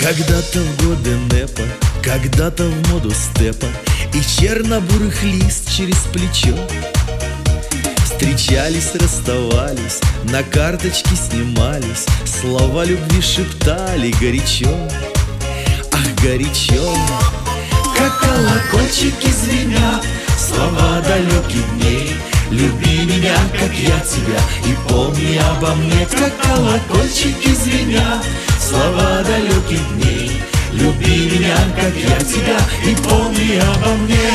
Когда-то в годы НЭПа, когда-то в моду степа и черно-бурых лист через плечо. Встречались, расставались, на карточки снимались, слова любви шептали горячо. Ах, горячо! Как колокольчики звенят слова далеких дней. Люби меня, как я тебя, и помни обо мне. Как колокольчики звенят слова далеких дней. Люби меня, как я тебя, и помни обо мне.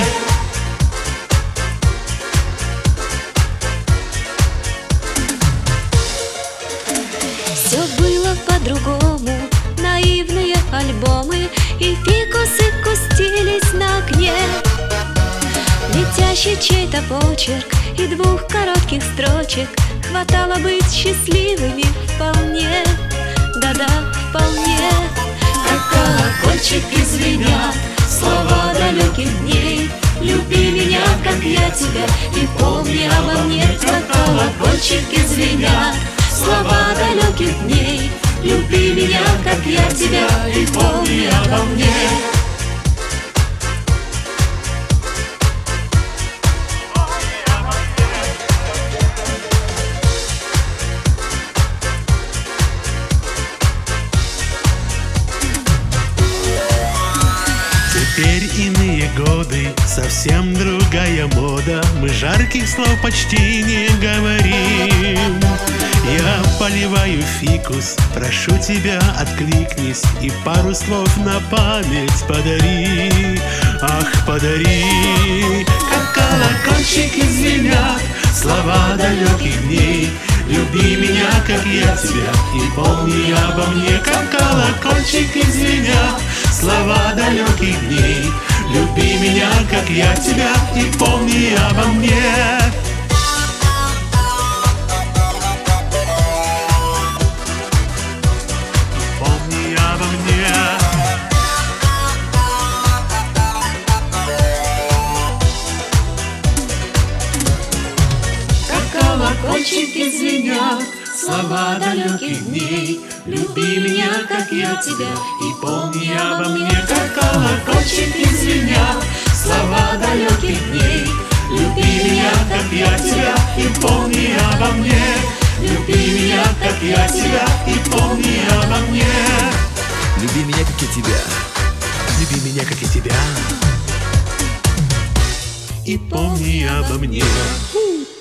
Все было по-другому, наивные альбомы и фикусы кустились на окне. Летящий чей-то почерк и двух коротких строчек хватало быть счастливыми вполне. Да-да, вполне. Как колокольчики звенят слова далеких дней. Люби меня, как я тебя, и помни обо мне. Как колокольчики звенят слова далеких дней. Люби меня, как я тебя, и помни обо мне. Теперь иные годы, совсем другая мода. Мы жарких слов почти не говорим. Я поливаю фикус, прошу тебя, откликнись и пару слов на память подари. Ах, подари. Как колокольчики звенят слова далеких дней. Люби меня, как я тебя, и помни обо мне. Как колокольчики звенят слова далеких дней. Люби меня, как я тебя, и помни обо мне. Помни обо мне. Как колокольчики звенят слова далеких дней. Люби меня, как я тебя, и помни обо мне. Как колокольчики звенят слова далеких дней. Люби меня, как я тебя, и помни обо мне. Люби меня, как я тебя, и помни обо мне. Люби меня, как я тебя. Люби меня, как я тебя, и помни обо мне.